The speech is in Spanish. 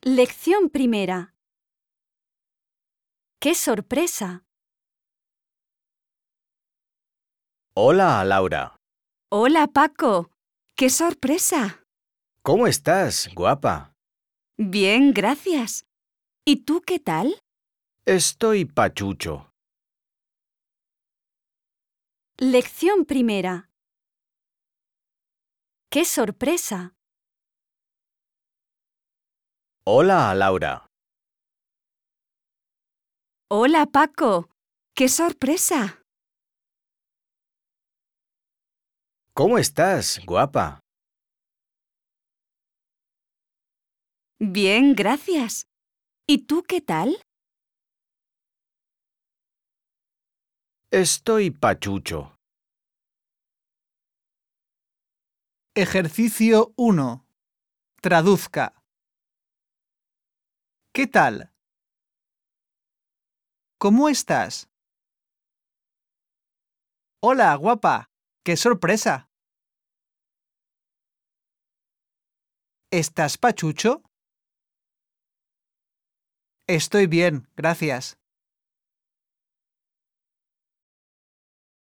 Lección primera. ¡Qué sorpresa! Hola, Laura. Hola, Paco. ¡Qué sorpresa! ¿Cómo estás, guapa? Bien, gracias. ¿Y tú qué tal? Estoy pachucho. Lección primera. ¡Qué sorpresa! Hola, Laura. Hola, Paco. ¡Qué sorpresa! ¿Cómo estás, guapa? Bien, gracias. ¿Y tú qué tal? Estoy pachucho. Ejercicio 1. Traduzca. ¿Qué tal? ¿Cómo estás? Hola, guapa. ¡Qué sorpresa! ¿Estás pachucho? Estoy bien, gracias.